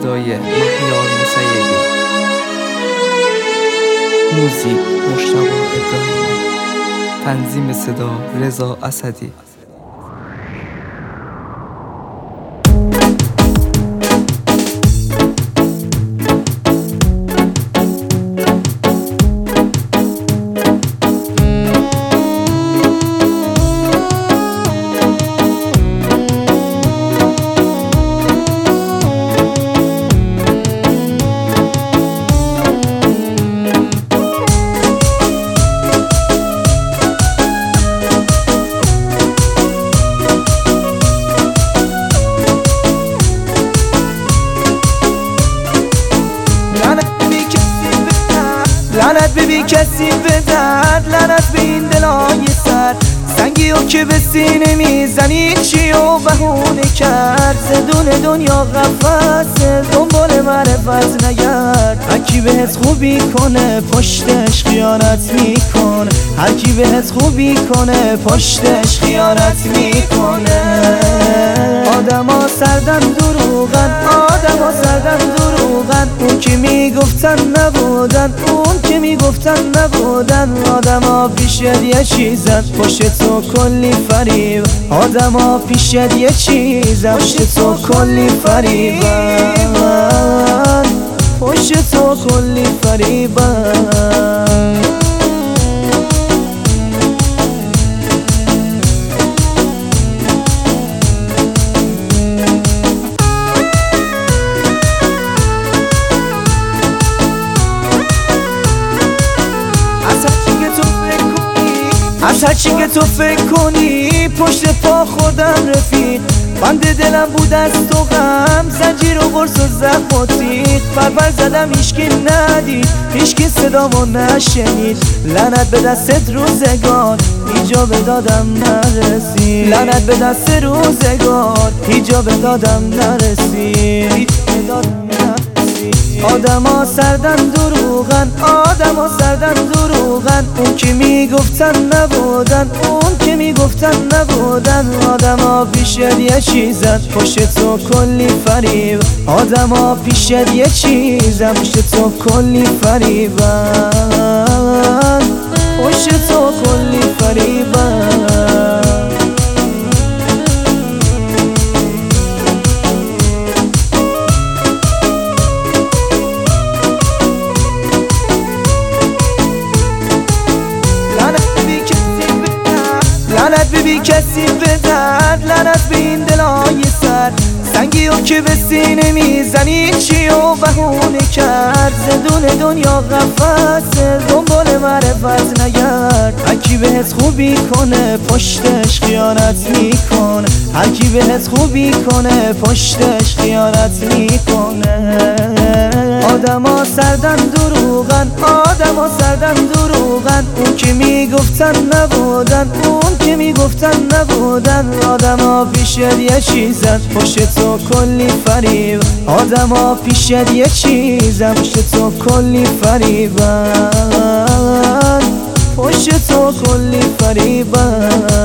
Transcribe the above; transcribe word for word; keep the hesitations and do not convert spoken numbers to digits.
صدای مهیار مسیبی، موزیک مشتبه ابراهیمی، تنظیم صدا رضا اسدی. لعنت به بی کسی به درد، لعنت به این دلای سر سنگی و که به سینه میزنی چی و بهونه کرد. زدون دنیا قفصه دنبال معرفت نگرد. هر کی بهت خوبی کنه پشتش خیانت میکنه، هر کی بهت خوبی کنه پشتش خیانت میکنه. آدما سردن دروغن، آدما سردن دروغن، اون که میگفتن نبودن، اون که میگفتن نبودن. آدما پیشت یه چیزن پشت تو کلی فریب، آدما پیشت یه چیزن پشت تو کلی فریبن، پشت تو کلی فریبن. از هرچی که تو فکر کنی پشت پا خودم رفیق، بند دلم بود از تو غم، زنجیر و برس و زخم و تیغ. بربر زدم هیچکی ندید، هیچکی صدامو نشنید. لعنت به دستت روزگار هیجا به دادم نرسید، لعنت به دست روزگار هیجا به دادم نرسید. آدما سردن دروغن، آدما سردن دروغن، اون که میگفتن نبودن، اون که میگفتن نبودن. آدما پیشت یه چیزن پشت تو کلی فریب، آدما پیشت یه چیزن پشت تو کلی فریبن، پشت تو کلی فریبن. لعنت به بی کسی به درد، لعنت به این دلای سر سنگی و که به سینه میزنی چی و بهونه کرد. زدون دنیا قفصه دنبال معرفت نگرد. هر کی بهت خوبی کنه پشتش خیانت میکنه، هر کی بهت خوبی کنه پشتش خیانت میکنه. آدما سردن دروغن، آدما سردن دروغن، اون که میگفتن نبودن، اون که میگفتن نبودن. آدما پیشت یه چیزن پشت تو کلی فریب، آدما پیشت یه چیزن پشت تو کلی فریبن، پشت تو کلی فریبن.